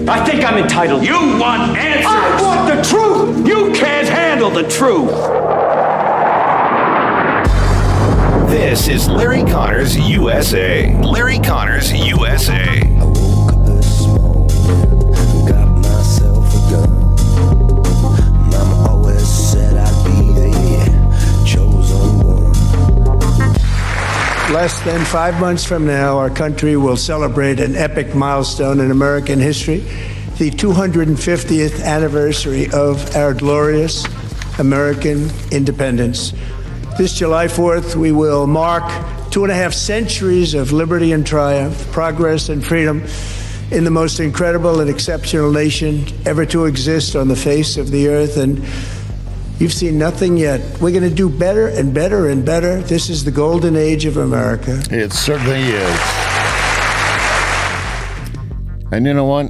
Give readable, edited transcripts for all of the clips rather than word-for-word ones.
I think I'm entitled. You want answers. I want the truth. You can't handle the truth. This is Larry Connors USA. Larry Connors USA. I woke up this morning, got myself a gun. Mama always said I'd be the chosen one. Less than 5 months from now, our country will celebrate an epic milestone in American history, the 250th anniversary of our glorious American independence. This July 4th, we will mark 2.5 centuries of liberty and triumph, progress and freedom in the most incredible and exceptional nation ever to exist on the face of the earth. And you've seen nothing yet. We're going to do better and better and better. This is the golden age of America. It certainly is. And you know what?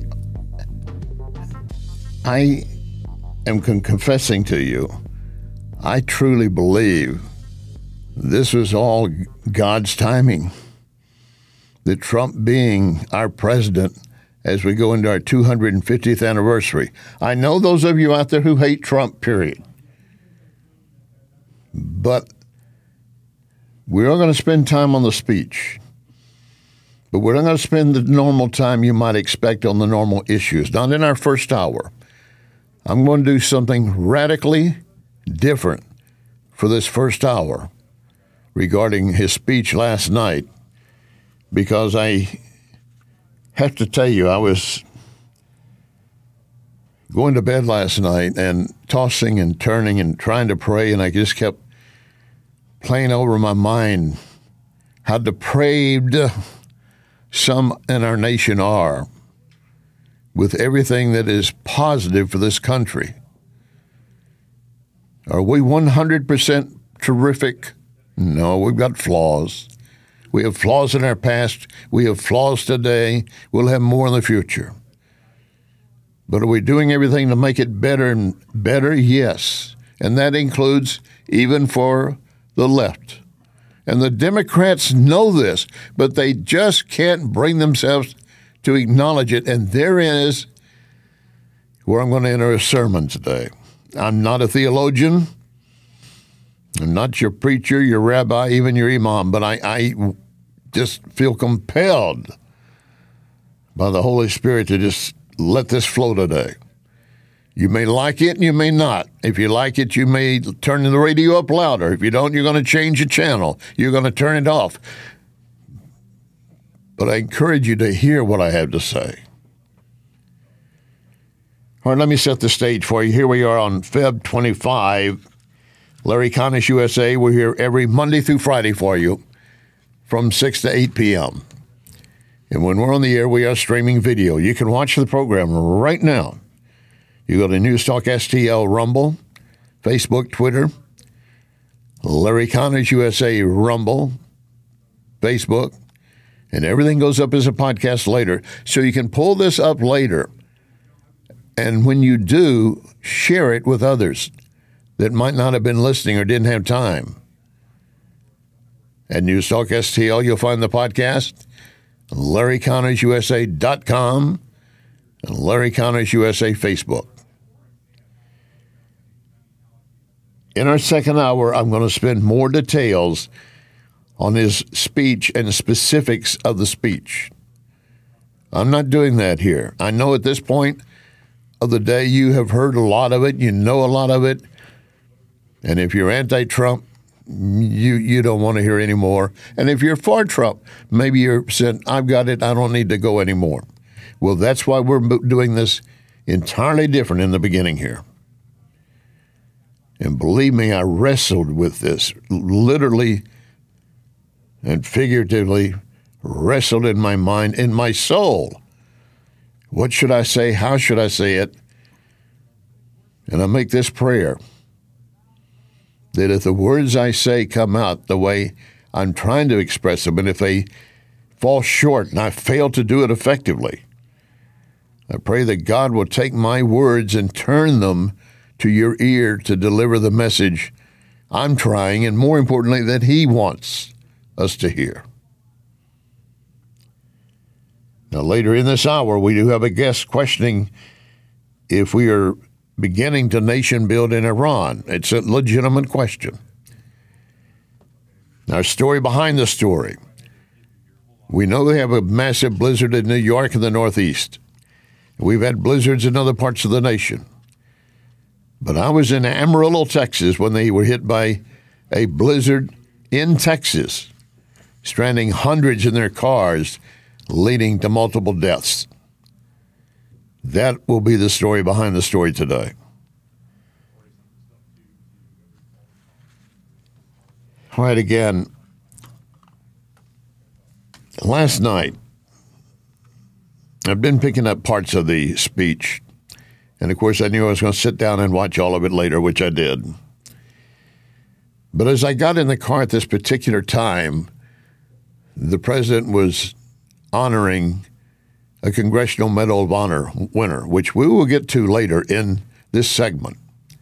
I am confessing to you, I truly believe this was all God's timing. That Trump being our president as we go into our 250th anniversary. I know those of you out there who hate Trump, period. But we're not going to spend time on the speech. But we're not going to spend the normal time you might expect on the normal issues, not in our first hour. I'm going to do something radically different for this first hour regarding his speech last night, because I have to tell you, I was going to bed last night and tossing and turning and trying to pray, and I just kept playing over my mind how depraved some in our nation are with everything that is positive for this country. Are we 100% terrific? No, we've got flaws. We have flaws in our past. We have flaws today. We'll have more in the future. But are we doing everything to make it better and better? Yes. And that includes even for the left. And the Democrats know this, but they just can't bring themselves to acknowledge it. And therein is where I'm going to enter a sermon today. I'm not a theologian. I'm not your preacher, your rabbi, even your imam, but I just feel compelled by the Holy Spirit to just let this flow today. You may like it and you may not. If you like it, you may turn the radio up louder. If you don't, you're going to change the channel. You're going to turn it off. But I encourage you to hear what I have to say. All right, let me set the stage for you. Here we are on Feb 25. Larry Connors USA. We're here every Monday through Friday for you from 6 to 8 p.m. And when we're on the air, we are streaming video. You can watch the program right now. You go to News Talk STL Rumble, Facebook, Twitter, Larry Connors USA Rumble, Facebook, and everything goes up as a podcast later. So you can pull this up later. And when you do, share it with others that might not have been listening or didn't have time. At News Talk STL, you'll find the podcast, LarryConnorsUSA.com, and Larry Connors USA Facebook. In our second hour, I'm going to spend more details on his speech and the specifics of the speech. I'm not doing that here. I know at this point of the day you have heard a lot of it, you know a lot of it, and if you're anti-Trump, you don't want to hear any more. And if you're for Trump, maybe you're saying, I've got it, I don't need to go anymore. Well, that's why we're doing this entirely different in the beginning here. And believe me, I wrestled with this, literally and figuratively wrestled in my mind, in my soul. What should I say? How should I say it? And I make this prayer, that if the words I say come out the way I'm trying to express them, and if they fall short and I fail to do it effectively, I pray that God will take my words and turn them to your ear to deliver the message I'm trying, and more importantly, that He wants us to hear. Now, later in this hour, we do have a guest questioning if we are beginning to nation build in Iran. It's a legitimate question. Our story behind the story. We know they have a massive blizzard in New York and the Northeast. We've had blizzards in other parts of the nation. But I was in Amarillo, Texas, when they were hit by a blizzard in Texas, stranding hundreds in their cars, leading to multiple deaths. That will be the story behind the story today. All right, again, last night, I've been picking up parts of the speech, and of course I knew I was going to sit down and watch all of it later, which I did. But as I got in the car at this particular time, the president was honoring a Congressional Medal of Honor winner, which we will get to later in this segment.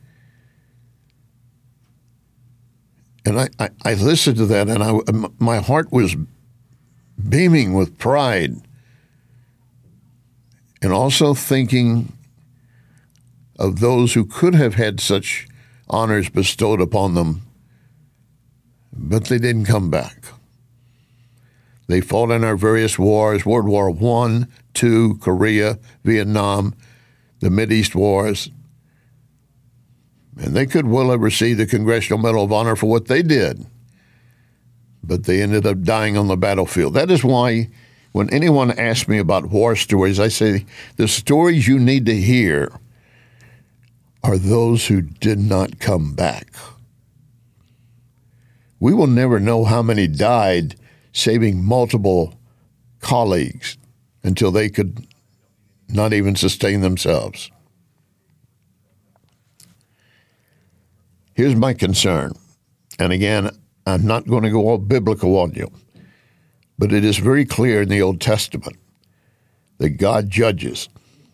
And I listened to that, and my heart was beaming with pride, and also thinking of those who could have had such honors bestowed upon them, but they didn't come back. They fought in our various wars, World War I, II, Korea, Vietnam, the Mideast wars. And they could well have received the Congressional Medal of Honor for what they did. But they ended up dying on the battlefield. That is why when anyone asks me about war stories, I say the stories you need to hear are those who did not come back. We will never know how many died saving multiple colleagues until they could not even sustain themselves. Here's my concern. And again, I'm not going to go all biblical on you, but it is very clear in the Old Testament that God judges.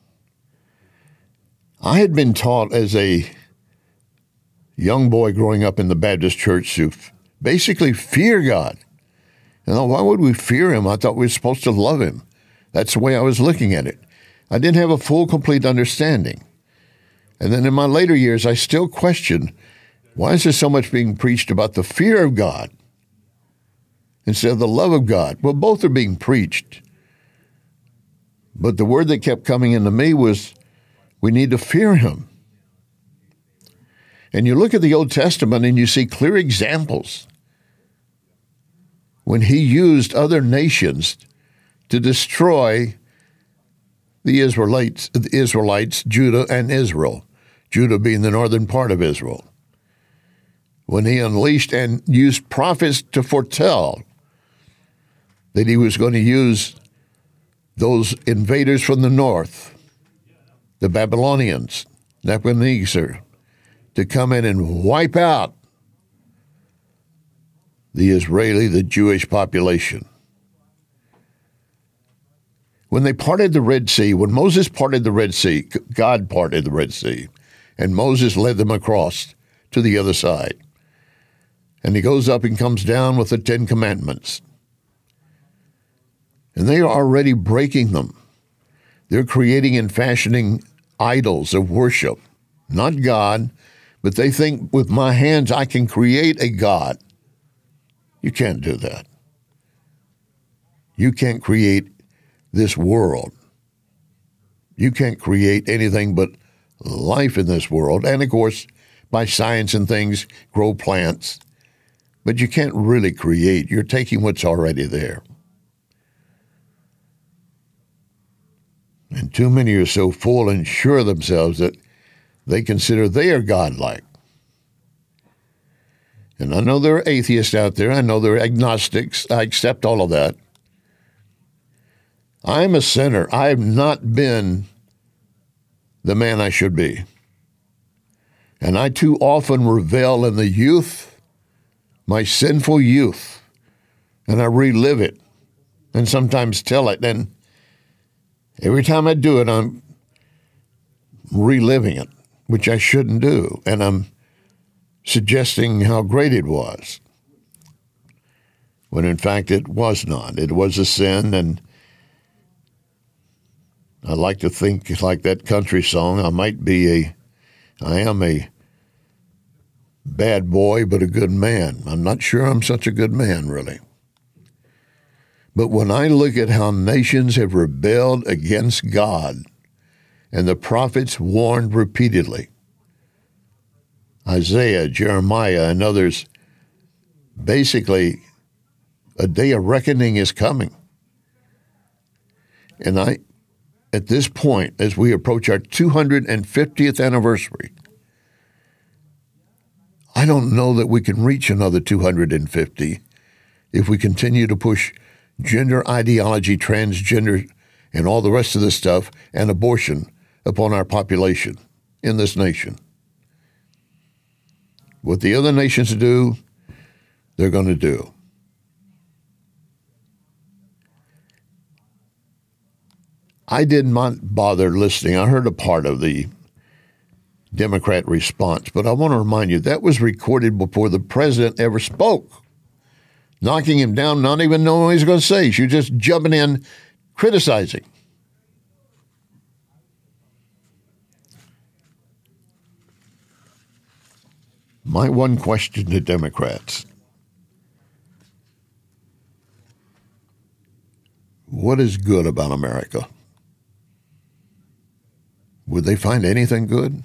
I had been taught as a young boy growing up in the Baptist church to basically fear God. And why would we fear him? I thought we were supposed to love him. That's the way I was looking at it. I didn't have a full, complete understanding. And then in my later years, I still questioned, why is there so much being preached about the fear of God instead of the love of God? Well, both are being preached. But the word that kept coming into me was, we need to fear him. And you look at the Old Testament and you see clear examples when he used other nations to destroy the Israelites, Judah and Israel, Judah being the northern part of Israel. When he unleashed and used prophets to foretell that he was going to use those invaders from the north, the Babylonians, Nebuchadnezzar, to come in and wipe out the Jewish population. When they parted the Red Sea, when Moses parted the Red Sea, God parted the Red Sea, and Moses led them across to the other side. And he goes up and comes down with the 10 Commandments. And they are already breaking them. They're creating and fashioning idols of worship, not God, but they think with my hands I can create a God. You can't do that. You can't create this world. You can't create anything but life in this world. And of course, by science and things, grow plants. But you can't really create. You're taking what's already there. And too many are so full and sure of themselves that they consider they are godlike. And I know there are atheists out there. I know there are agnostics. I accept all of that. I'm a sinner. I have not been the man I should be. And I too often revel in the youth, my sinful youth, and I relive it and sometimes tell it. And every time I do it, I'm reliving it, which I shouldn't do. And I'm suggesting how great it was, when in fact it was not. It was a sin, and I like to think like that country song. I am a bad boy, but a good man. I'm not sure I'm such a good man, really. But when I look at how nations have rebelled against God, and the prophets warned repeatedly, Isaiah, Jeremiah, and others, basically, a day of reckoning is coming. And at this point, as we approach our 250th anniversary, I don't know that we can reach another 250 if we continue to push gender ideology, transgender, and all the rest of this stuff, and abortion upon our population in this nation. What the other nations do, they're going to do. I did not bother listening. I heard a part of the Democrat response, but I want to remind you that was recorded before the president ever spoke, knocking him down, not even knowing what he was going to say. She was just jumping in, criticizing. My one question to Democrats: what is good about America? Would they find anything good?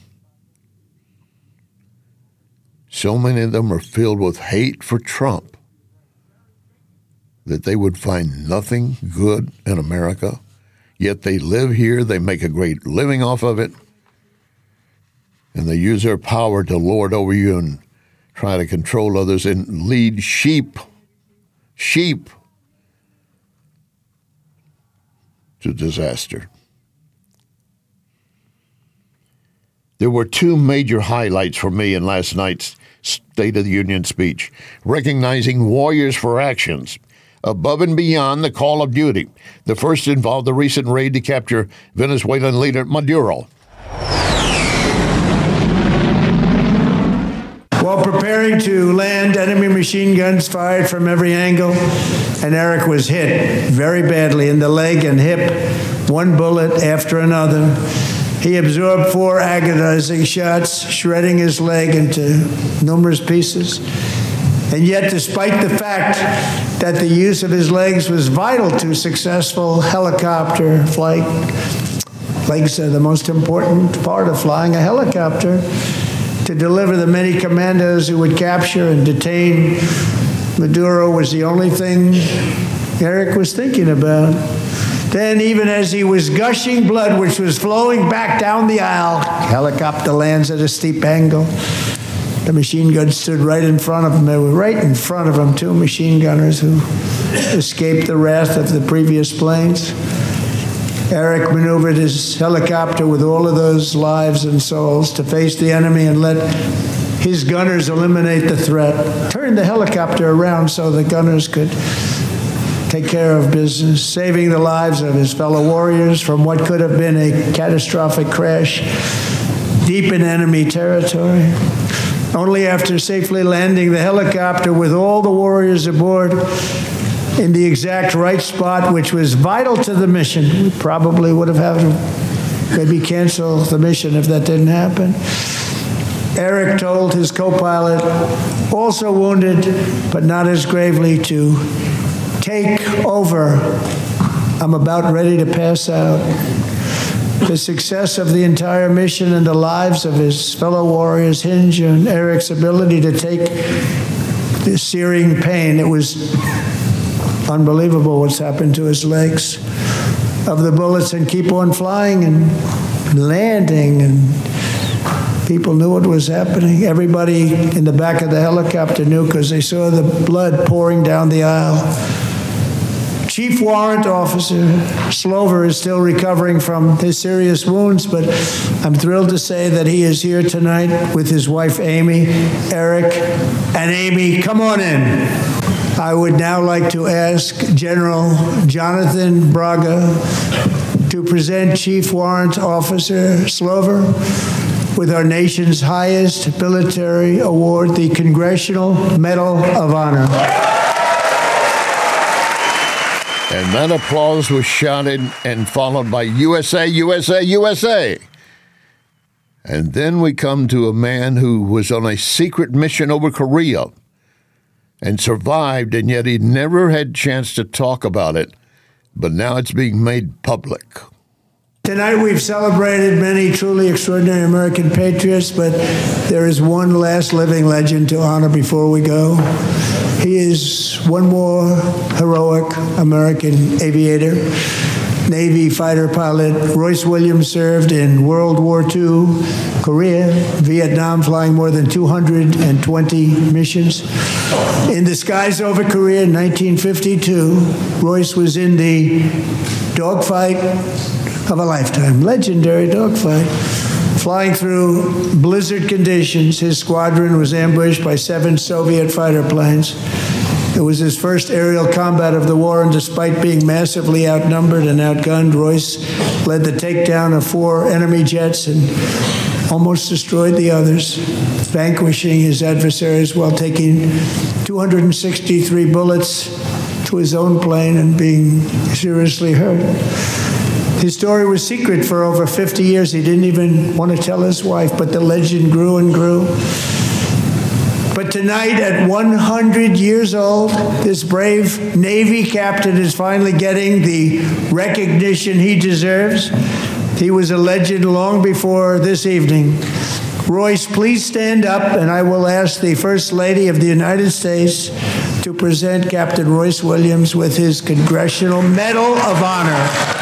So many of them are filled with hate for Trump that they would find nothing good in America, yet they live here, they make a great living off of it, and they use their power to lord over you and try to control others and lead sheep to disaster. There were two major highlights for me in last night's State of the Union speech: recognizing warriors for actions above and beyond the call of duty. The first involved the recent raid to capture Venezuelan leader Maduro. While preparing to land, enemy machine guns fired from every angle, and Eric was hit very badly in the leg and hip, one bullet after another. He absorbed 4 agonizing shots, shredding his leg into numerous pieces. And yet, despite the fact that the use of his legs was vital to successful helicopter flight, legs are the most important part of flying a helicopter, to deliver the many commandos who would capture and detain Maduro was the only thing Eric was thinking about. Then, even as he was gushing blood, which was flowing back down the aisle, helicopter lands at a steep angle. The machine guns stood right in front of him. They were right in front of him, 2 machine gunners who escaped the wrath of the previous planes. Eric maneuvered his helicopter with all of those lives and souls to face the enemy and let his gunners eliminate the threat. Turned the helicopter around so the gunners could take care of business, saving the lives of his fellow warriors from what could have been a catastrophic crash deep in enemy territory. Only after safely landing the helicopter with all the warriors aboard in the exact right spot, which was vital to the mission. We probably would have had to maybe cancel the mission if that didn't happen. Eric told his co-pilot, also wounded, but not as gravely, to take over. I'm about ready to pass out. The success of the entire mission and the lives of his fellow warriors hinge on Eric's ability to take the searing pain. It was unbelievable what's happened to his legs of the bullets and keep on flying and landing, and people knew what was happening. Everybody in the back of the helicopter knew because they saw the blood pouring down the aisle. Chief Warrant Officer Slover is still recovering from his serious wounds, but I'm thrilled to say that he is here tonight with his wife Amy. Eric and Amy, come on in. I would now like to ask General Jonathan Braga to present Chief Warrant Officer Slover with our nation's highest military award, the Congressional Medal of Honor. And that applause was shouted and followed by USA, USA, USA. And then we come to a man who was on a secret mission over Korea and survived, and yet he never had a chance to talk about it. But now it's being made public. Tonight we've celebrated many truly extraordinary American patriots, but there is one last living legend to honor before we go. He is one more heroic American aviator, Navy fighter pilot. Royce Williams served in World War II, Korea, Vietnam, flying more than 220 missions. In the skies over Korea in 1952, Royce was in the dogfight of a lifetime, legendary dogfight. Flying through blizzard conditions, his squadron was ambushed by 7 Soviet fighter planes. It was his first aerial combat of the war, and despite being massively outnumbered and outgunned, Royce led the takedown of 4 enemy jets and almost destroyed the others, vanquishing his adversaries while taking 263 bullets to his own plane and being seriously hurt. His story was secret for over 50 years. He didn't even want to tell his wife, but the legend grew and grew. But tonight, at 100 years old, this brave Navy captain is finally getting the recognition he deserves. He was a legend long before this evening. Royce, please stand up, and I will ask the First Lady of the United States to present Captain Royce Williams with his Congressional Medal of Honor.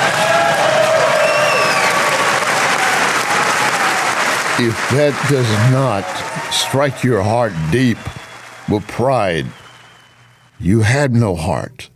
If that does not strike your heart deep with pride, you had no heart.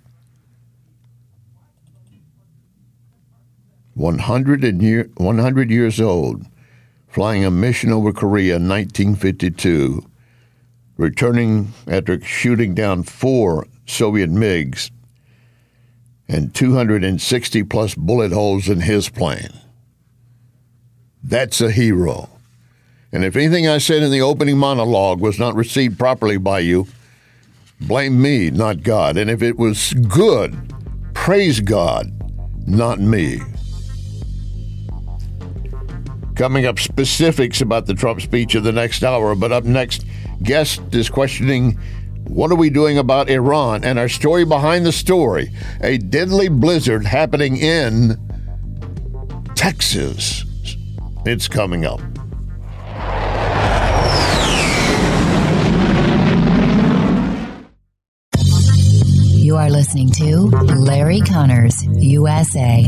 100 years old, flying a mission over Korea in 1952, returning after shooting down 4 Soviet MiGs and 260-plus bullet holes in his plane. That's a hero. And if anything I said in the opening monologue was not received properly by you, blame me, not God. And if it was good, praise God, not me. Coming up, specifics about the Trump speech in the next hour. But up next, guest is questioning, what are we doing about Iran? And our story behind the story, a deadly blizzard happening in Texas. It's coming up. You are listening to Larry Connors, USA.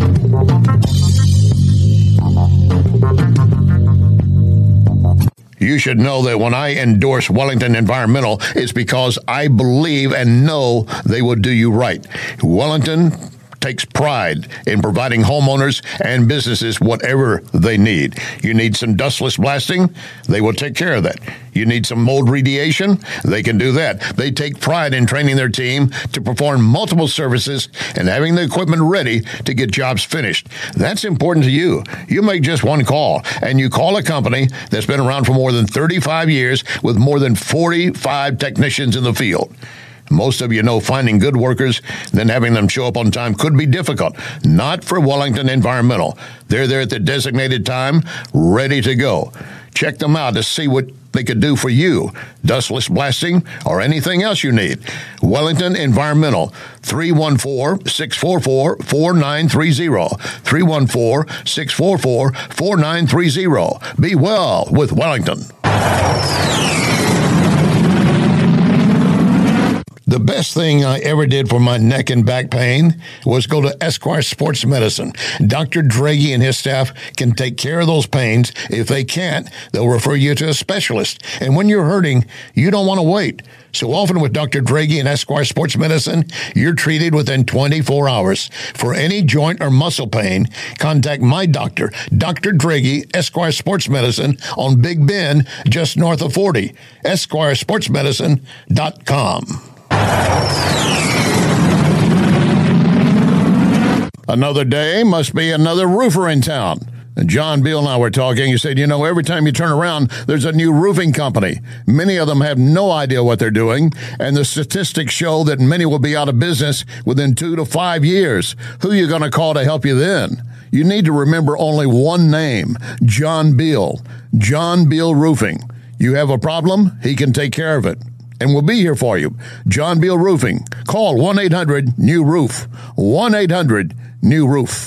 You should know that when I endorse Wellington Environmental, it's because I believe and know they will do you right. Wellington takes pride in providing homeowners and businesses whatever they need. You need some dustless blasting, they will take care of that. You need some mold remediation, they can do that. They take pride in training their team to perform multiple services and having the equipment ready to get jobs finished. That's important to you. You make just one call, and you call a company that's been around for more than 35 years with more than 45 technicians in the field. Most of you know finding good workers, then having them show up on time could be difficult. Not for Wellington Environmental. They're there at the designated time, ready to go. Check them out to see what they could do for you. Dustless blasting or anything else you need. Wellington Environmental, 314-644-4930. 314-644-4930. Be well with Wellington. The best thing I ever did for my neck and back pain was go to Esquire Sports Medicine. Dr. Draghi and his staff can take care of those pains. If they can't, they'll refer you to a specialist. And when you're hurting, you don't want to wait. So often with Dr. Draghi and Esquire Sports Medicine, you're treated within 24 hours. For any joint or muscle pain, contact my doctor, Dr. Draghi, Esquire Sports Medicine on Big Bend, just north of 40. EsquireSportsMedicine.com. Another day must be another roofer in town. And John Beal and I were talking. He said, every time you turn around, there's a new roofing company. Many of them have no idea what they're doing, and the statistics show that many will be out of business within 2 to 5 years. Who are you going to call to help you then? You need to remember only one name, John Beal. John Beal Roofing. You have a problem, he can take care of it. And we'll be here for you. John Beal Roofing. Call 1-800-NEW-ROOF. 1-800-NEW-ROOF.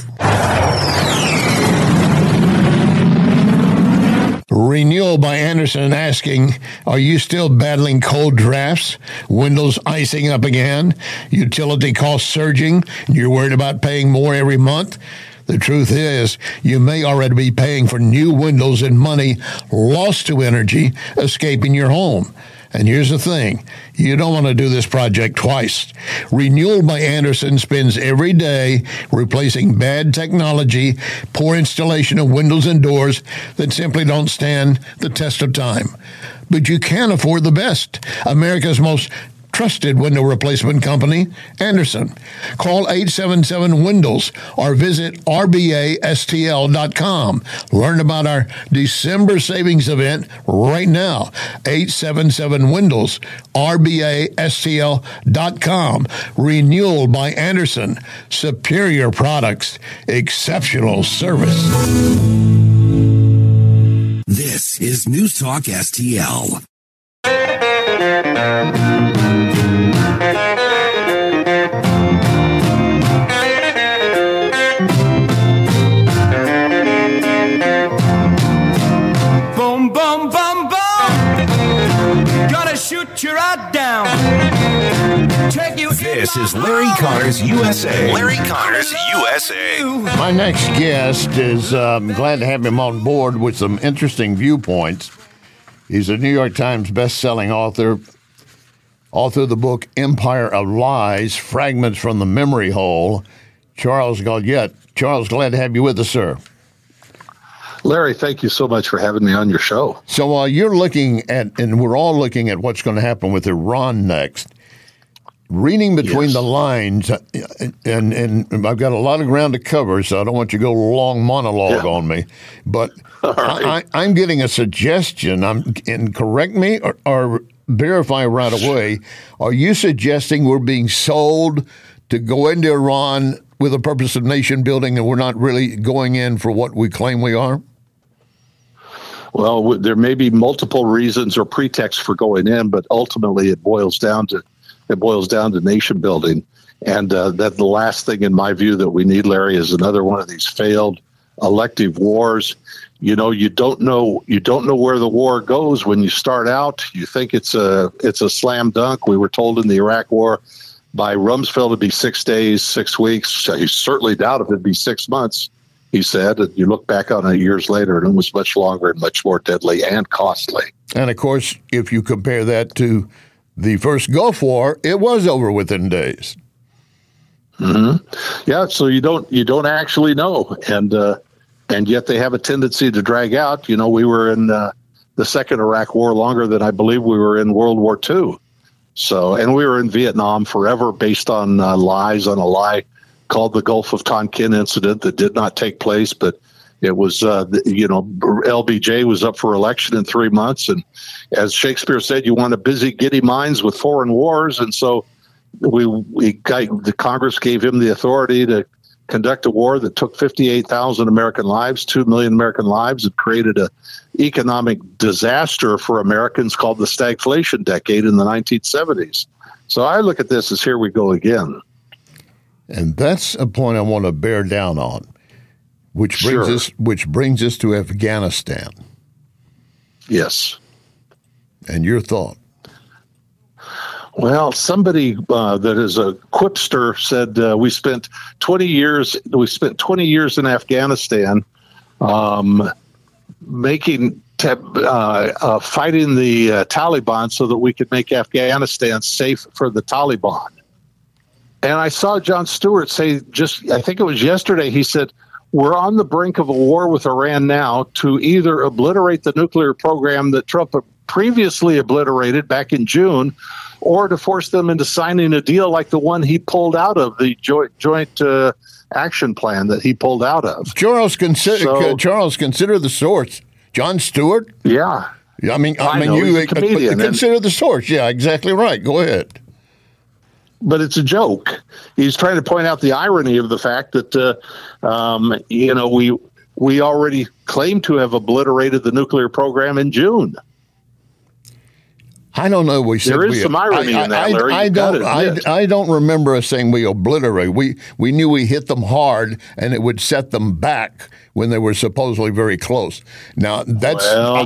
Renewal by Anderson asking, are you still battling cold drafts? Windows icing up again? Utility costs surging? You're worried about paying more every month? The truth is, you may already be paying for new windows and money lost to energy escaping your home. And here's the thing, you don't want to do this project twice. Renewal by Anderson spends every day replacing bad technology, poor installation of windows and doors that simply don't stand the test of time. But you can afford the best. America's most trusted window replacement company, Anderson. Call 877-WINDOWS or visit rbastl.com. Learn about our December savings event right now. 877-WINDOWS, rbastl.com. Renewal by Anderson. Superior products, exceptional service. This is News Talk STL. Boom, boom, boom, boom. Gonna shoot you right down. Take you. This is Larry Connors USA. Larry Connors USA. My next guest is glad to have him on board with some interesting viewpoints. He's a New York Times best-selling author of the book Empire of Lies, Fragments from the Memory Hole, Charles Gaudet. Charles, glad to have you with us, sir. Larry, thank you so much for having me on your show. So while you're looking at, and we're all looking at what's going to happen with Iran next, reading between the lines, and I've got a lot of ground to cover, so I don't want you to go long monologue on me, but right. I'm getting a suggestion, and correct me or verify right away, are you suggesting we're being sold to go into Iran with a purpose of nation building and we're not really going in for what we claim we are? Well, there may be multiple reasons or pretexts for going in, but ultimately it boils down to nation building. And that the last thing, in my view, that we need, Larry, is another one of these failed elective wars. You don't know where the war goes when you start out. You think it's a slam dunk. We were told in the Iraq War by Rumsfeld it'd be 6 days, 6 weeks. I certainly doubt if it'd be 6 months, he said. And you look back on it years later, and it was much longer and much more deadly and costly. And of course, if you compare that to the first Gulf War, it was over within days. Mm-hmm. Yeah, so you don't actually know, and yet they have a tendency to drag out. We were in the second Iraq War longer than I believe we were in World War II. So, and we were in Vietnam forever based on lies on a lie called the Gulf of Tonkin incident that did not take place, but it was, LBJ was up for election in 3 months. And as Shakespeare said, you want to busy giddy minds with foreign wars. And so the Congress gave him the authority to conduct a war that took 58,000 American lives, 2 million American lives, and created an economic disaster for Americans called the stagflation decade in the 1970s. So I look at this as here we go again. And that's a point I want to bear down on, which brings us to Afghanistan. Yes. And your thought? Well, somebody that is a quipster said we spent 20 years in Afghanistan fighting the Taliban so that we could make Afghanistan safe for the Taliban. And I saw Jon Stewart say I think it was yesterday, he said, we're on the brink of a war with Iran now to either obliterate the nuclear program that Trump previously obliterated back in June, or to force them into signing a deal like the one he pulled out of, the joint action plan that he pulled out of. Charles, consider the source. Jon Stewart? Yeah. I mean, he's a comedian, consider the source. Yeah, exactly right. Go ahead. But it's a joke. He's trying to point out the irony of the fact that, we already claim to have obliterated the nuclear program in June. I don't know. There is some irony in that, Larry. I don't remember us saying we obliterate. We knew we hit them hard, and it would set them back when they were supposedly very close. Now that's I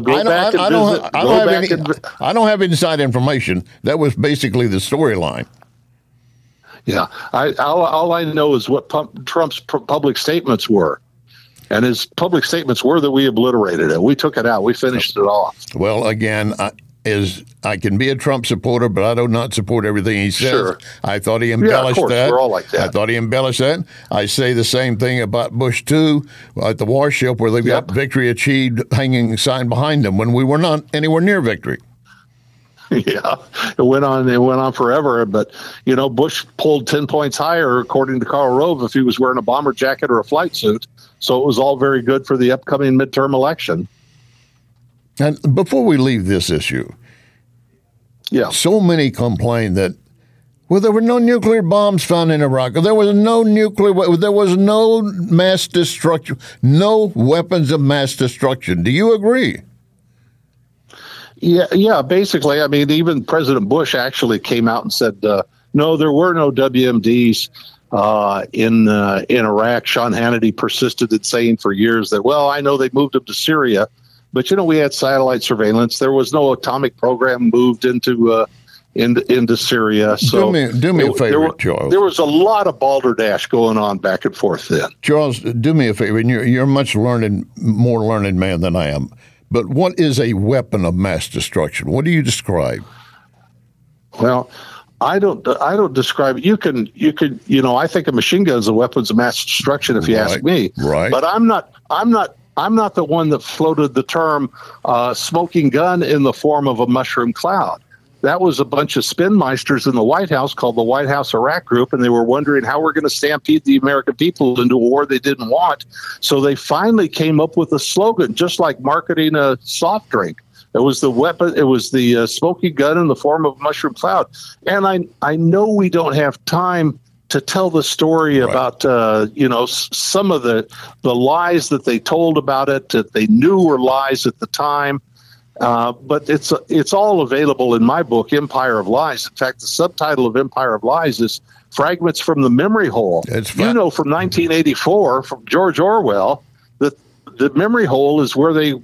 don't have inside information. That was basically the storyline. Yeah, all I know is what Trump's public statements were. And his public statements were that we obliterated it. We took it out. We finished it off. Well, again, I can be a Trump supporter, but I do not support everything he says. Sure. I thought he embellished of course, that. We're all like that. I thought he embellished that. I say the same thing about Bush, too, at the warship where they've got victory achieved hanging a sign behind them when we were not anywhere near victory. Yeah, it went on forever. But, Bush pulled 10 points higher, according to Karl Rove, if he was wearing a bomber jacket or a flight suit. So it was all very good for the upcoming midterm election. And before we leave this issue, so many complain that, there were no nuclear bombs found in Iraq. There was no mass destruction, no weapons of mass destruction. Do you agree? Yeah. Basically, I mean, even President Bush actually came out and said, no, there were no WMDs in Iraq. Sean Hannity persisted in saying for years that, I know they moved them to Syria, but we had satellite surveillance. There was no atomic program moved into Syria. So do me a favor, Charles. There was a lot of balderdash going on back and forth then. Charles, do me a favor. And you're a much more learned man than I am. But what is a weapon of mass destruction? What do you describe? Well, I don't describe it. You can, I think a machine gun is a weapon of mass destruction if you ask me. Right. But I'm not the one that floated the term smoking gun in the form of a mushroom cloud. That was a bunch of spinmeisters in the White House called the White House Iraq Group, and they were wondering how we're going to stampede the American people into a war they didn't want. So they finally came up with a slogan, just like marketing a soft drink. It was the weapon. It was the smoking gun in the form of a mushroom cloud. And I know we don't have time to tell the story about some of the lies that they told about it that they knew were lies at the time. But it's all available in my book, Empire of Lies. In fact, the subtitle of Empire of Lies is Fragments from the Memory Hole. From 1984, from George Orwell, that the memory hole is where they,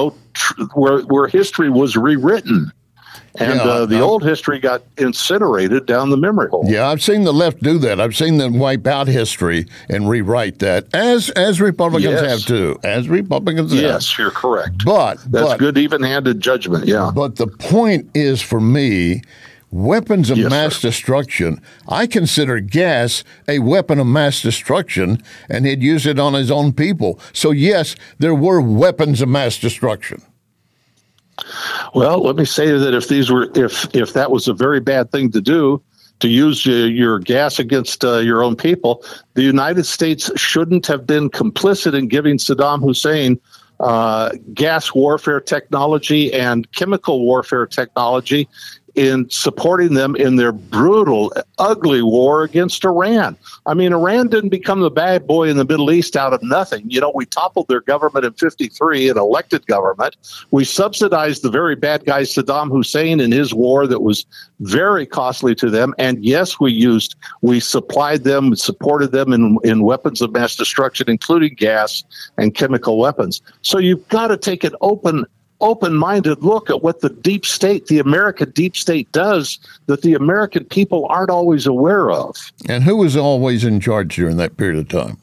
where history was rewritten. And the old history got incinerated down the memory hole. Yeah, I've seen the left do that. I've seen them wipe out history and rewrite that, as Republicans have too. As Republicans have. Yes, you're correct. But good, even-handed judgment. Yeah. But the point is, for me, weapons of mass destruction. I consider gas a weapon of mass destruction, and he'd use it on his own people. So yes, there were weapons of mass destruction. Well, let me say that if that was a very bad thing to do, to use your gas against your own people, the United States shouldn't have been complicit in giving Saddam Hussein gas warfare technology and chemical warfare technology in supporting them in their brutal, ugly war against Iran. I mean, Iran didn't become the bad boy in the Middle East out of nothing. We toppled their government in 1953, an elected government. We subsidized the very bad guy Saddam Hussein in his war that was very costly to them. And yes, we supplied them, supported them in weapons of mass destruction, including gas and chemical weapons. So you've got to take an open-minded look at what the American deep state does that the American people aren't always aware of. And who was always in charge during that period of time?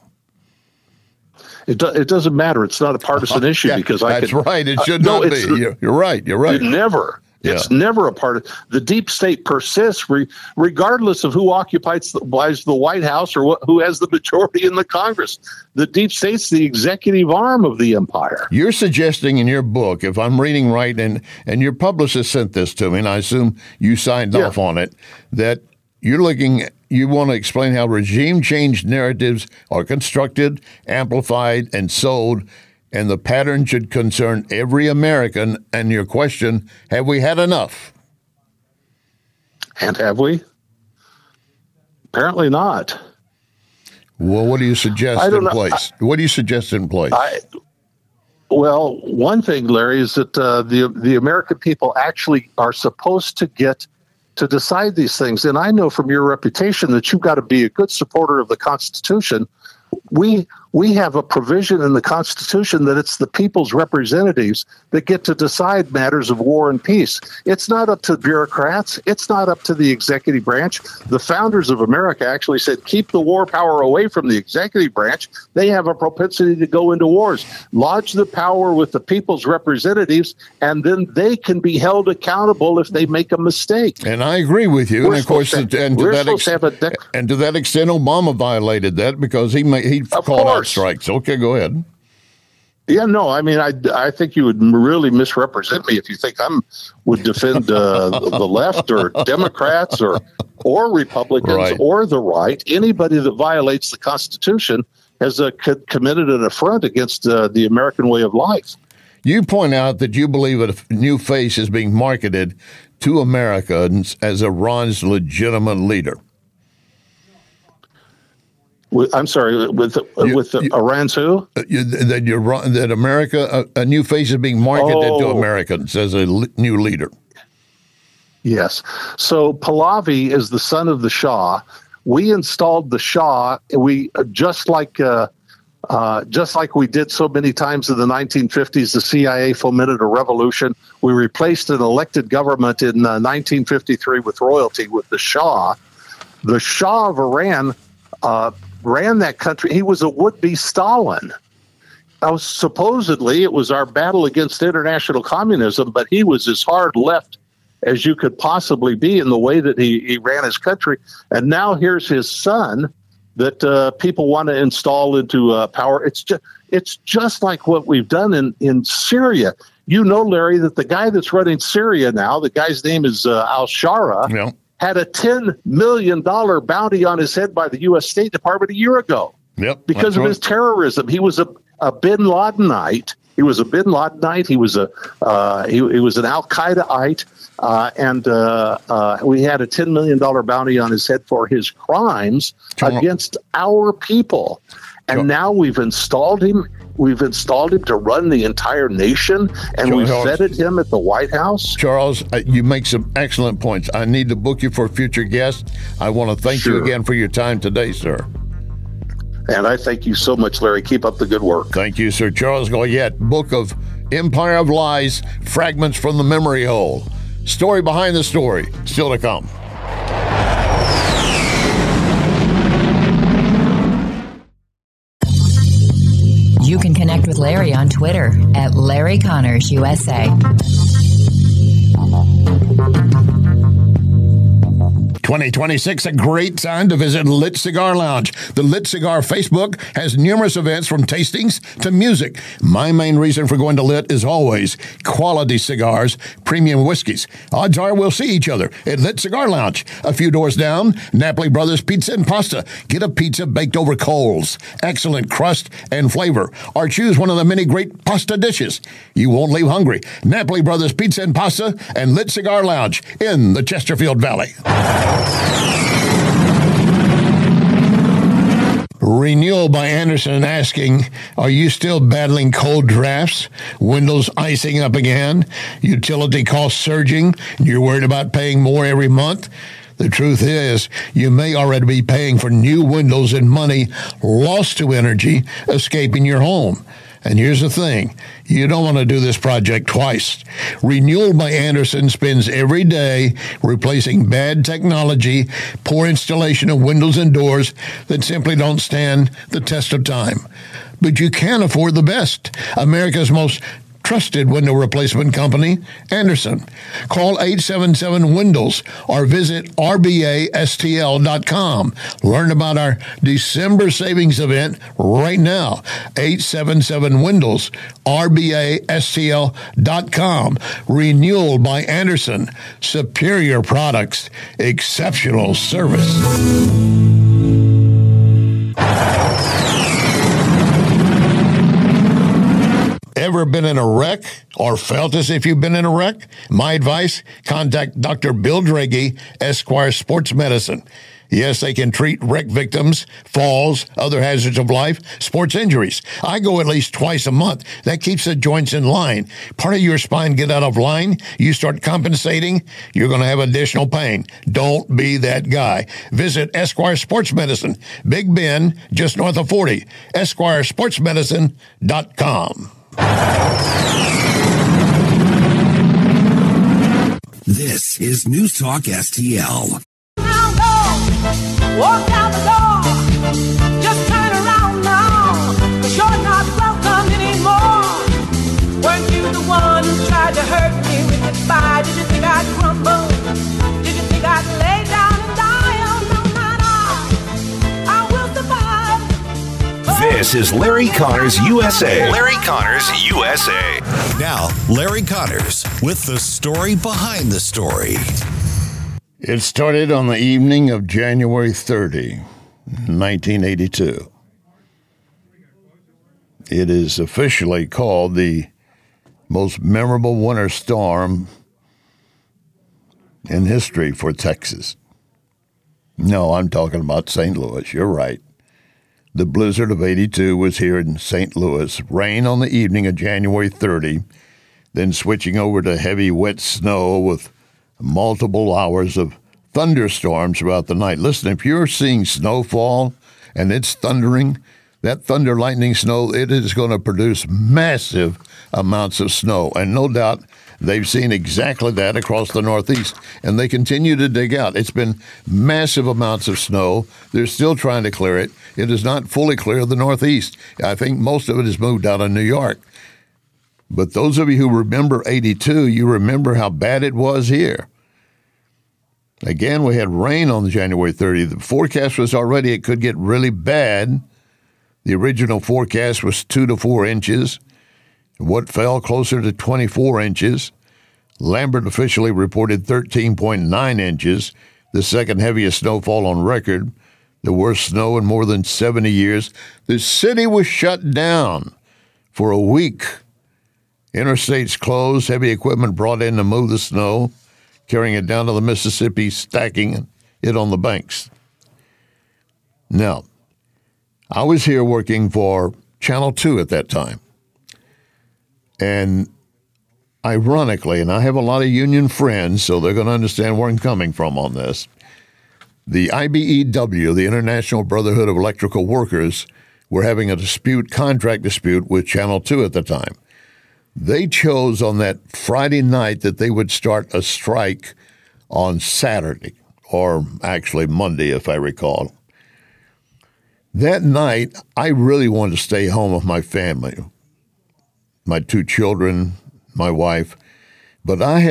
It doesn't matter. It's not a partisan issue because that's right. It should not be. You're right. It never. It's never a part of the deep state persists regardless of who occupies the White House or who has the majority in the Congress. The deep state's the executive arm of the empire. You're suggesting in your book, if I'm reading right, and your publicist sent this to me, and I assume you signed off on it, that you want to explain how regime change narratives are constructed, amplified, and sold, and the pattern should concern every American. And your question, have we had enough? And have we? Apparently not. Well, what do you suggest in place? What do you suggest in place? Well, one thing, Larry, is that the American people actually are supposed to get to decide these things. And I know from your reputation that you've got to be a good supporter of the Constitution. We have a provision in the Constitution that it's the people's representatives that get to decide matters of war and peace. It's not up to bureaucrats. It's not up to the executive branch. The founders of America actually said, keep the war power away from the executive branch. They have a propensity to go into wars. Lodge the power with the people's representatives, and then they can be held accountable if they make a mistake. And I agree with you. And of course, to that extent, Obama violated that because he called out strikes. Okay, go ahead. Yeah, no, I mean, I think you would really misrepresent me if you think would defend the left or Democrats or Republicans or the right. Anybody that violates the Constitution has committed an affront against the American way of life. You point out that you believe a new face is being marketed to Americans as Iran's legitimate leader. I'm sorry, with Iran's who? That America, a new face is being marketed to Americans as a new leader. Yes. So Pahlavi is the son of the Shah. We installed the Shah. We just like we did so many times in the 1950s, the CIA fomented a revolution. We replaced an elected government in 1953 with royalty with the Shah. The Shah of Iran ran that country. He was a would-be Stalin. Supposedly, it was our battle against international communism, but he was as hard left as you could possibly be in the way that he ran his country. And now here's his son that people want to install into power. It's just like what we've done in Syria. You know, Larry, that the guy that's running Syria now, the guy's name is al-Shara, had a $10 million bounty on his head by the U.S. State Department a year ago because of his terrorism. He was a bin Ladenite. He was a bin Ladenite. He was he was an Al-Qaeda-ite, and we had a $10 million bounty on his head for his crimes against our people. And now we've installed him. We've installed him to run the entire nation, and we've vetted him at the White House. Charles, you make some excellent points. I need to book you for a future guest. I want to thank you again for your time today, sir. And I thank you so much, Larry. Keep up the good work. Thank you, sir. Charles Goyette, book of Empire of Lies, Fragments from the Memory Hole. Story behind the story, still to come. You can connect with Larry on Twitter at Larry Connors USA. 2026, a great time to visit Lit Cigar Lounge. The Lit Cigar Facebook has numerous events from tastings to music. My main reason for going to Lit is always quality cigars, premium whiskeys. Odds are we'll see each other at Lit Cigar Lounge. A few doors down, Napoli Brothers Pizza and Pasta. Get a pizza baked over coals. Excellent crust and flavor. Or choose one of the many great pasta dishes. You won't leave hungry. Napoli Brothers Pizza and Pasta and Lit Cigar Lounge in the Chesterfield Valley. Renewal by Anderson asking, are you still battling cold drafts? Windows icing up again? Utility costs surging? You're worried about paying more every month? The truth is, you may already be paying for new windows and money lost to energy escaping your home. And here's the thing, you don't want to do this project twice. Renewal by Anderson spends every day replacing bad technology, poor installation of windows and doors that simply don't stand the test of time. But you can afford the best. America's most trusted window replacement company, Anderson. Call 877-WINDOWS or visit rbastl.com. Learn about our December savings event right now. 877-WINDOWS, rbastl.com. Renewal by Anderson. Superior products, exceptional service. Ever been in a wreck or felt as if you've been in a wreck? My advice, contact Dr. Bill Draghi, Esquire Sports Medicine. Yes, they can treat wreck victims, falls, other hazards of life, sports injuries. I go at least twice a month. That keeps the joints in line. Part of your spine get out of line, you start compensating, you're going to have additional pain. Don't be that guy. Visit Esquire Sports Medicine, Big Bend, just north of 40, EsquireSportsMedicine.com. This is News Talk STL. Walk out the door, just turn around now, 'cause you're not welcome anymore. Weren't you the one who tried to hurt me with goodbye? Did you think I'd crumble? Did you think I'd lay down and die? Oh, no, not I will survive. This is Larry Connors USA. Larry Connors USA. Now, Larry Connors with the story behind the story. It started on the evening of January 30, 1982. It is officially called the most memorable winter storm in history for Texas. No, I'm talking about St. Louis. You're right. The blizzard of 82 was here in St. Louis. Rain on the evening of January 30, then switching over to heavy, wet snow with multiple hours of thunderstorms throughout the night. Listen, if you're seeing snowfall and it's thundering, that thunder, lightning, snow, it is going to produce massive amounts of snow. And no doubt they've seen exactly that across the Northeast, and they continue to dig out. It's been massive amounts of snow. They're still trying to clear it. It is not fully clear of the Northeast. I think most of it has moved out of New York. But those of you who remember 82, you remember how bad it was here. Again, we had rain on January 30th. The forecast was already it could get really bad. The original forecast was 2 to 4 inches. What fell closer to 24 inches. Lambert officially reported 13.9 inches, the second heaviest snowfall on record, the worst snow in more than 70 years. The city was shut down for a week. Interstates closed, heavy equipment brought in to move the snow, carrying it down to the Mississippi, stacking it on the banks. Now, I was here working for Channel 2 at that time. And ironically, and I have a lot of union friends, so they're going to understand where I'm coming from on this, the IBEW, the International Brotherhood of Electrical Workers, were having a contract dispute with Channel 2 at the time. They chose on that Friday night that they would start a strike on Saturday, or actually Monday, if I recall. That night, I really wanted to stay home with my family, my 2 children, my wife, but I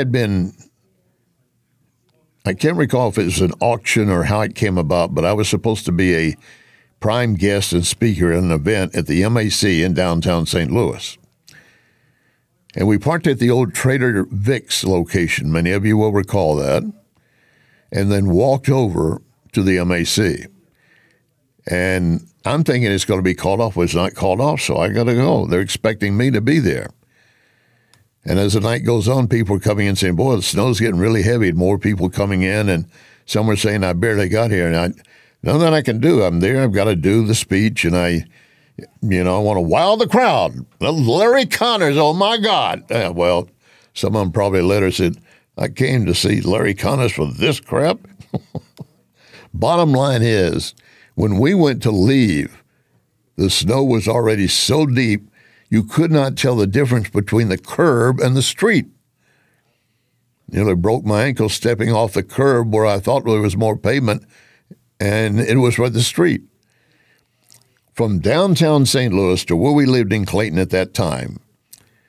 can't recall if it was an auction or how it came about, but I was supposed to be a prime guest and speaker at an event at the MAC in downtown St. Louis. And we parked at the old Trader Vic's location. Many of you will recall that. And then walked over to the MAC. And I'm thinking it's going to be called off. Well, it's not called off, so I got to go. They're expecting me to be there. And as the night goes on, people are coming in saying, boy, the snow's getting really heavy. And more people coming in. And some were saying, I barely got here. And nothing I can do. I'm there. I've got to do the speech. And I want to wow the crowd. Larry Connors, oh, my God. Well, some of them probably later said, I came to see Larry Connors for this crap. Bottom line is, when we went to leave, the snow was already so deep, you could not tell the difference between the curb and the street. Nearly broke my ankle stepping off the curb where I thought there was more pavement, and it was right the street. From downtown St. Louis to where we lived in Clayton at that time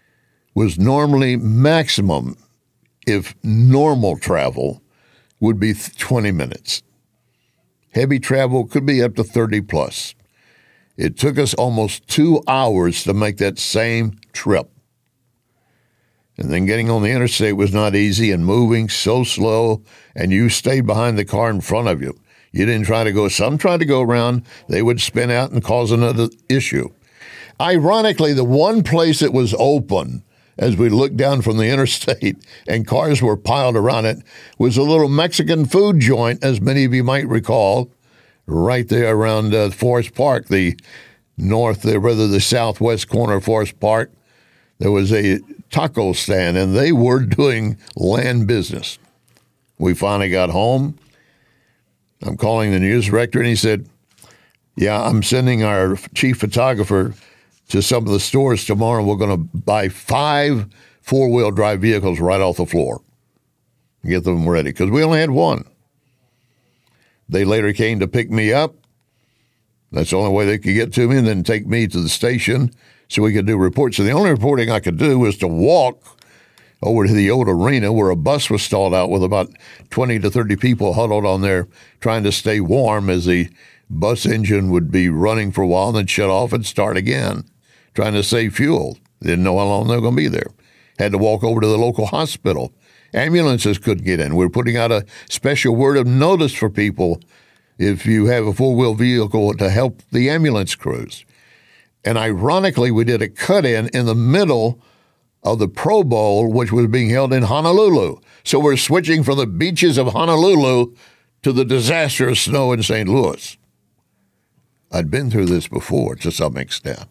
was normally maximum, if normal travel, would be 20 minutes. Heavy travel could be up to 30 plus. It took us almost 2 hours to make that same trip. And then getting on the interstate was not easy and moving so slow, and you stayed behind the car in front of you. You didn't try to go. Some tried to go around. They would spin out and cause another issue. Ironically, the one place that was open as we looked down from the interstate and cars were piled around it was a little Mexican food joint, as many of you might recall, right there around Forest Park, the southwest corner of Forest Park. There was a taco stand, and they were doing land business. We finally got home. I'm calling the news director, and he said, yeah, I'm sending our chief photographer to some of the stores tomorrow. We're going to buy 5 four-wheel drive vehicles right off the floor. Get them ready, because we only had one. They later came to pick me up. That's the only way they could get to me, and then take me to the station so we could do reports. So the only reporting I could do was to walk over to the old arena where a bus was stalled out with about 20 to 30 people huddled on there trying to stay warm as the bus engine would be running for a while and then shut off and start again, trying to save fuel. Didn't know how long they were going to be there. Had to walk over to the local hospital. Ambulances couldn't get in. We're putting out a special word of notice for people if you have a four-wheel vehicle to help the ambulance crews. And ironically, we did a cut-in in the middle of the Pro Bowl, which was being held in Honolulu. So we're switching from the beaches of Honolulu to the disastrous snow in St. Louis. I'd been through this before to some extent.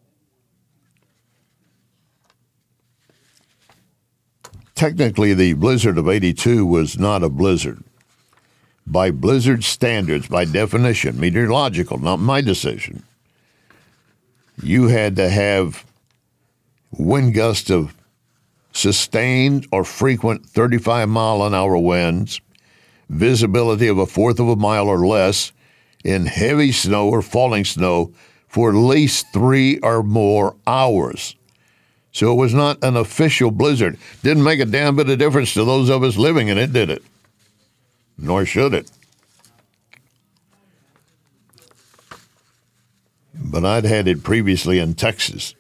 Technically, the blizzard of 82 was not a blizzard. By blizzard standards, by definition, meteorological, not my decision, you had to have wind gusts of sustained or frequent 35-mile-an-hour winds, visibility of 1/4 of a mile or less in heavy snow or falling snow for at least 3 or more hours. So it was not an official blizzard. Didn't make a damn bit of difference to those of us living in it, did it? Nor should it. But I'd had it previously in Texas.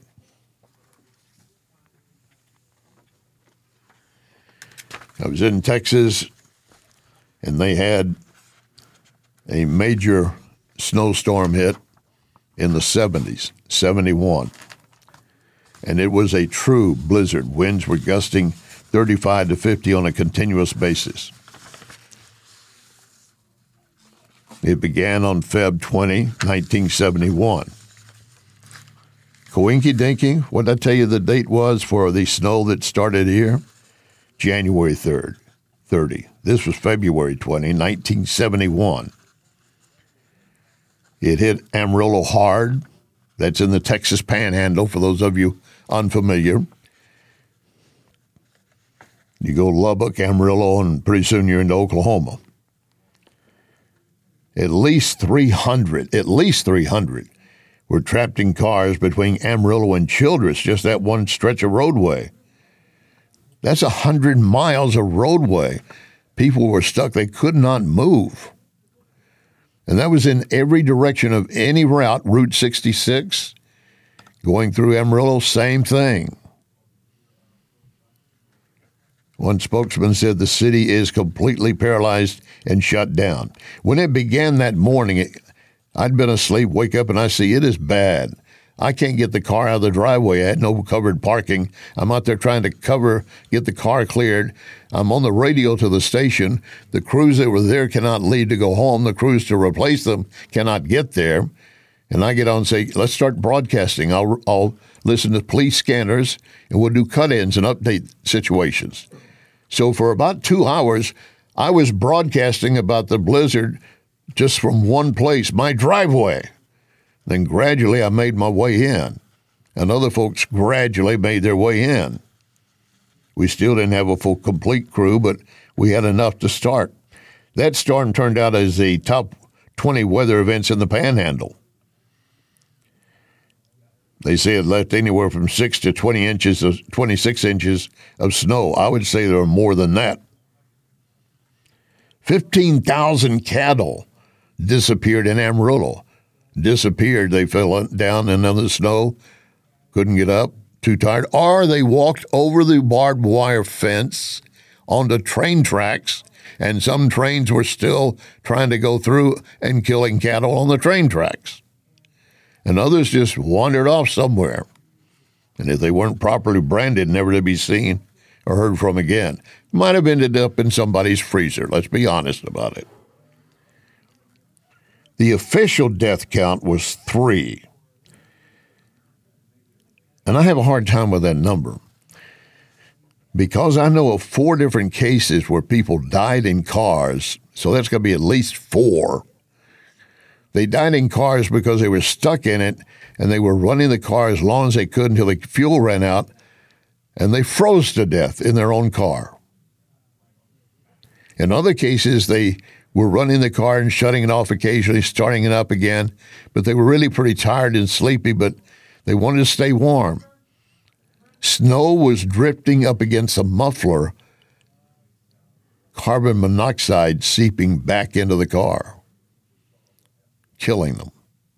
I was in Texas, and they had a major snowstorm hit in the 70s, 71. And it was a true blizzard. Winds were gusting 35 to 50 on a continuous basis. It began on Feb 20, 1971. Coinky-dinky, what did I tell you the date was for the snow that started here? January 3rd, 30. This was February 20, 1971. It hit Amarillo hard. That's in the Texas Panhandle, for those of you unfamiliar. You go Lubbock, Amarillo, and pretty soon you're into Oklahoma. At least 300 were trapped in cars between Amarillo and Childress, just that one stretch of roadway. That's 100 miles of roadway. People were stuck. They could not move. And that was in every direction of any route. Route 66, going through Amarillo, same thing. One spokesman said the city is completely paralyzed and shut down. When it began that morning, I'd been asleep, wake up, and I see it is bad. I can't get the car out of the driveway. I had no covered parking. I'm out there trying to get the car cleared. I'm on the radio to the station. The crews that were there cannot leave to go home. The crews to replace them cannot get there. And I get on and say, let's start broadcasting. I'll listen to police scanners, and we'll do cut-ins and update situations. So for about 2 hours, I was broadcasting about the blizzard just from one place, my driveway. Then gradually I made my way in, and other folks gradually made their way in. We still didn't have a full, complete crew, but we had enough to start. That storm turned out as the top 20 weather events in the Panhandle. They say it left anywhere from 6 to 26 inches of snow. I would say there are more than that. 15,000 cattle disappeared in Amarillo. Disappeared. They fell down in the snow, couldn't get up, too tired, or they walked over the barbed wire fence onto train tracks, and some trains were still trying to go through and killing cattle on the train tracks. And others just wandered off somewhere. And if they weren't properly branded, never to be seen or heard from again. Might have ended up in somebody's freezer. Let's be honest about it. The official death count was 3. And I have a hard time with that number, because I know of 4 different cases where people died in cars, so that's going to be at least 4. They died in cars because they were stuck in it, and they were running the car as long as they could until the fuel ran out, and they froze to death in their own car. In other cases, they were running the car and shutting it off occasionally, starting it up again, but they were really pretty tired and sleepy, but they wanted to stay warm. Snow was drifting up against a muffler, carbon monoxide seeping back into the car, killing them.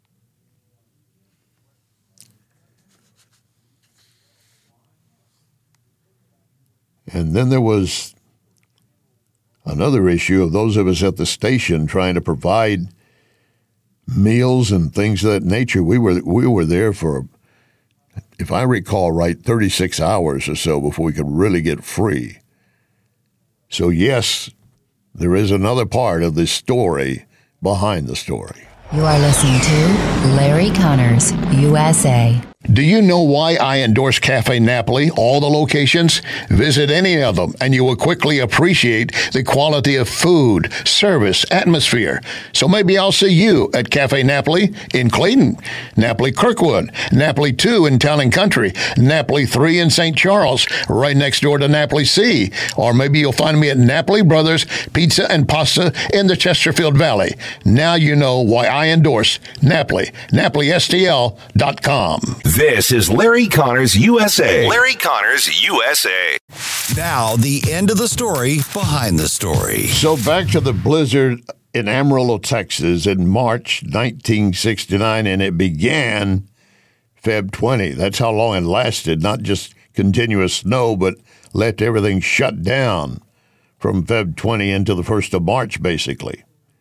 And then there was another issue of those of us at the station trying to provide meals and things of that nature. We were there for, if I recall right, 36 hours or so before we could really get free. So yes, there is another part of this story behind the story. You are listening to Larry Connors, USA. Do you know why I endorse Cafe Napoli, all the locations? Visit any of them, and you will quickly appreciate the quality of food, service, atmosphere. So maybe I'll see you at Cafe Napoli in Clayton, Napoli Kirkwood, Napoli 2 in Town and Country, Napoli 3 in St. Charles, right next door to Napoli C. Or maybe you'll find me at Napoli Brothers Pizza and Pasta in the Chesterfield Valley. Now you know why I endorse Napoli, NapoliSTL.com. This is Larry Connors USA. Larry Connors USA. Now, the end of the story behind the story. So back to the blizzard in Amarillo, Texas in March 1969, and it began Feb 20. That's how long it lasted, not just continuous snow, but let everything shut down from Feb 20 into the 1st of March, basically.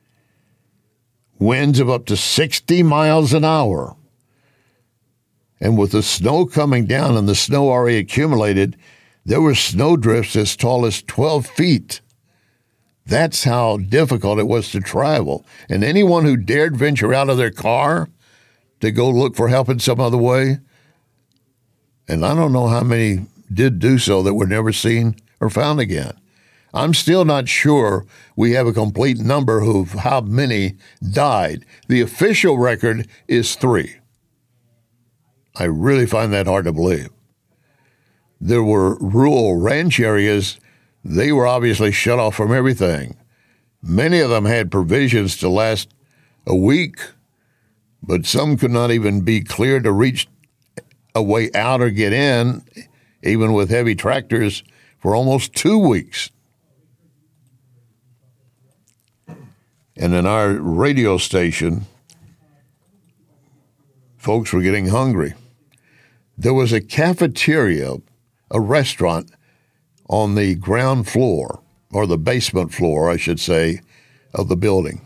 Winds of up to 60 miles an hour. And with the snow coming down and the snow already accumulated, there were snow drifts as tall as 12 feet. That's how difficult it was to travel. And anyone who dared venture out of their car to go look for help in some other way, and I don't know how many did do so that were never seen or found again. I'm still not sure we have a complete number of how many died. The official record is 3. I really find that hard to believe. There were rural ranch areas. They were obviously shut off from everything. Many of them had provisions to last a week, but some could not even be cleared to reach a way out or get in, even with heavy tractors, for almost 2 weeks. And in our radio station, folks were getting hungry. There was a cafeteria, a restaurant, on the ground floor, or the basement floor, I should say, of the building.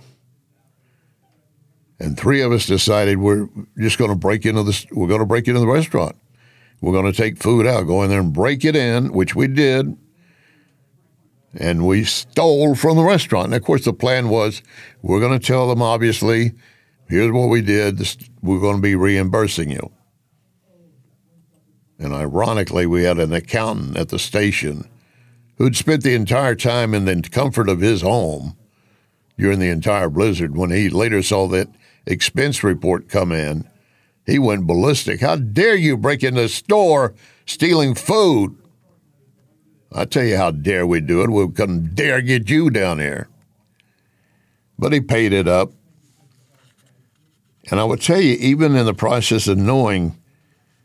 And 3 of us decided we're just going to break into the restaurant. We're going to take food out, go in there and break it in, which we did. And we stole from the restaurant. And of course, the plan was we're going to tell them, obviously, here's what we did. We're going to be reimbursing you. And ironically, we had an accountant at the station who'd spent the entire time in the comfort of his home during the entire blizzard. When he later saw that expense report come in, he went ballistic. How dare you break into the store stealing food? I tell you how dare we do it. We couldn't dare get you down here. But he paid it up. And I would tell you, even in the process of knowing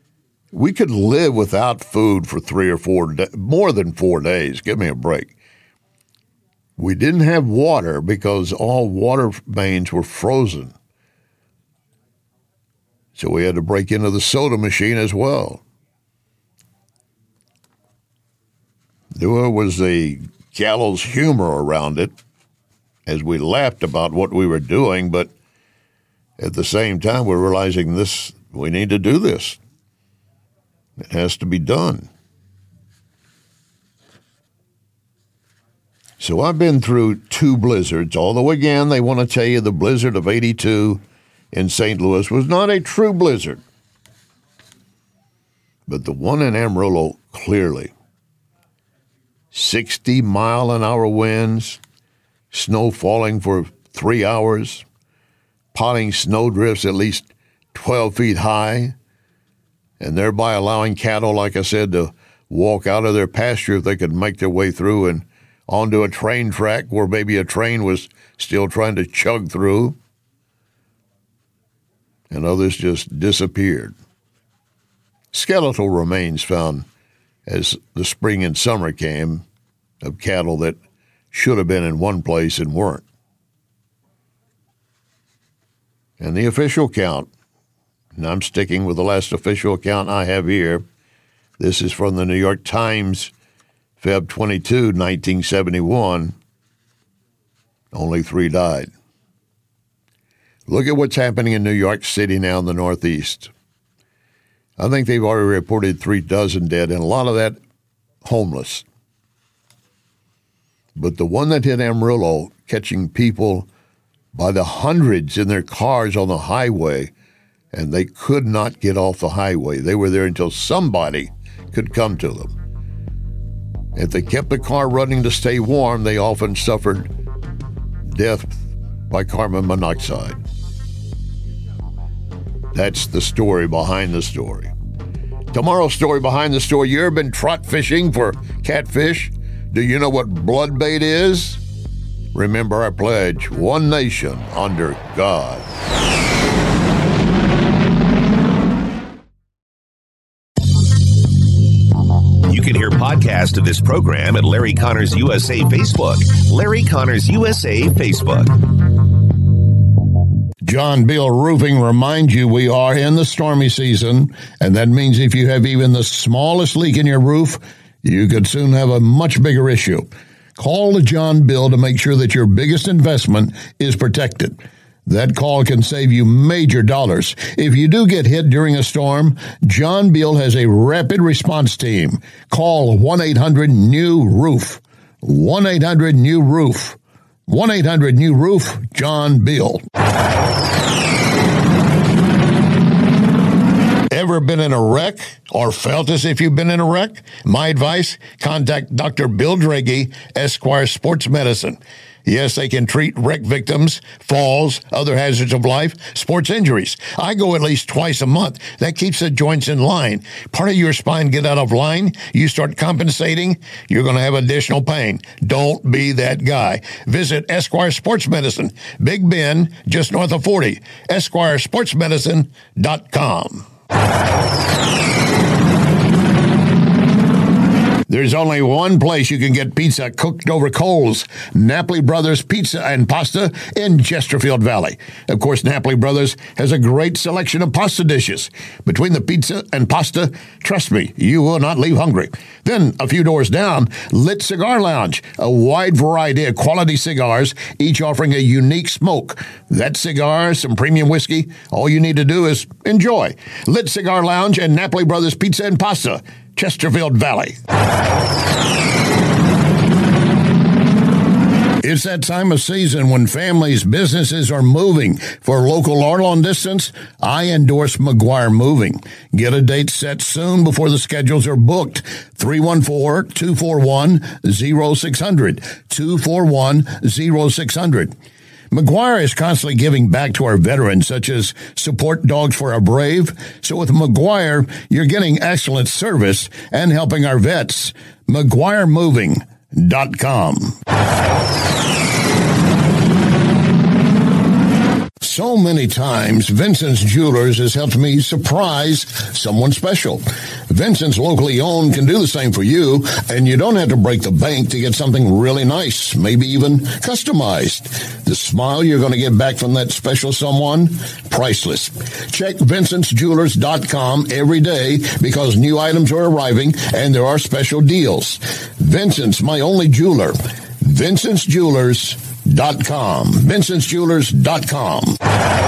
We could live without food for 3 or 4 days, more than 4 days. Give me a break. We didn't have water because all water mains were frozen. So we had to break into the soda machine as well. There was a gallows humor around it as we laughed about what we were doing, but at the same time, we're realizing we need to do this. It has to be done. So I've been through 2 blizzards, although again, they want to tell you the blizzard of 82 in St. Louis was not a true blizzard. But the one in Amarillo, clearly. 60-mile-an-hour winds, snow falling for 3 hours, potting snowdrifts at least 12 feet high, and thereby allowing cattle, like I said, to walk out of their pasture if they could make their way through and onto a train track where maybe a train was still trying to chug through, and others just disappeared. Skeletal remains found as the spring and summer came of cattle that should have been in one place and weren't. And the official count, and I'm sticking with the last official account I have here. This is from the New York Times, Feb 22, 1971. Only 3 died. Look at what's happening in New York City now in the Northeast. I think they've already reported 36 dead, and a lot of that homeless. But the one that hit Amarillo, catching people by the hundreds in their cars on the highway, and they could not get off the highway. They were there until somebody could come to them. If they kept the car running to stay warm, they often suffered death by carbon monoxide. That's the story behind the story. Tomorrow's story behind the story. You ever been trot fishing for catfish? Do you know what bloodbait is? Remember our pledge, one nation under God. You can hear podcast of this program at Larry Connors USA Facebook. Larry Connors USA Facebook. John Bill Roofing reminds you we are in the stormy season, and that means if you have even the smallest leak in your roof, you could soon have a much bigger issue. Call the John Bill to make sure that your biggest investment is protected. That call can save you major dollars. If you do get hit during a storm, John Bill has a rapid response team. Call 1-800-NEW-ROOF. 1-800-NEW-ROOF. 1-800-NEW-ROOF, John Bill. Ever been in a wreck or felt as if you've been in a wreck? My advice, contact Dr. Bill Draghi, Esquire Sports Medicine. Yes, they can treat wreck victims, falls, other hazards of life, sports injuries. I go at least twice a month. That keeps the joints in line. Part of your spine get out of line, you start compensating, you're going to have additional pain. Don't be that guy. Visit Esquire Sports Medicine, Big Bend, just north of 40, EsquireSportsMedicine.com. There's only one place you can get pizza cooked over coals, Napoli Brothers Pizza and Pasta in Chesterfield Valley. Of course, Napoli Brothers has a great selection of pasta dishes. Between the pizza and pasta, trust me, you will not leave hungry. Then, a few doors down, Lit Cigar Lounge, a wide variety of quality cigars, each offering a unique smoke. That cigar, some premium whiskey, all you need to do is enjoy. Lit Cigar Lounge and Napoli Brothers Pizza and Pasta, Chesterfield Valley. It's that time of season when families, businesses are moving. For local or long distance, I endorse McGuire Moving. Get a date set soon before the schedules are booked. 314-241-0600. 241-0600. McGuire is constantly giving back to our veterans, such as support dogs for our brave. So with McGuire, you're getting excellent service and helping our vets. McGuireMoving.com. So many times, Vincent's Jewelers has helped me surprise someone special. Vincent's locally owned can do the same for you, and you don't have to break the bank to get something really nice, maybe even customized. The smile you're going to get back from that special someone, priceless. Check VincentsJewelers.com every day because new items are arriving and there are special deals. Vincent's, my only jeweler. VincentsJewelers.com. VincentsJewelers.com.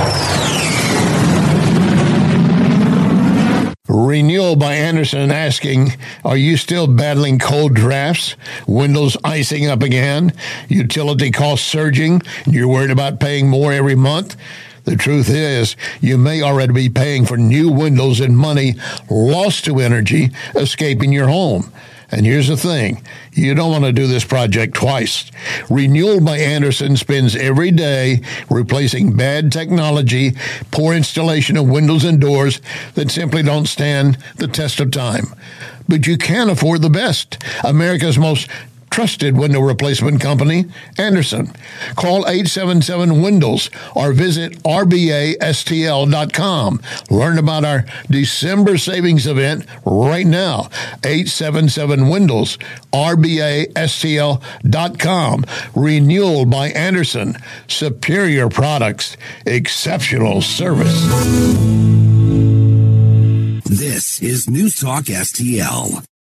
Renewal by Anderson asking, are you still battling cold drafts? Windows icing up again? Utility costs surging? You're worried about paying more every month? The truth is, you may already be paying for new windows and money lost to energy escaping your home. And here's the thing, you don't want to do this project twice. Renewal by Anderson spends every day replacing bad technology, poor installation of windows and doors that simply don't stand the test of time. But you can afford the best. America's most trusted window replacement company, Anderson. Call 877-WINDOWS or visit rbastl.com. Learn about our December savings event right now. 877-WINDOWS, rbastl.com. Renewal by Anderson. Superior products, exceptional service. This is News Talk STL.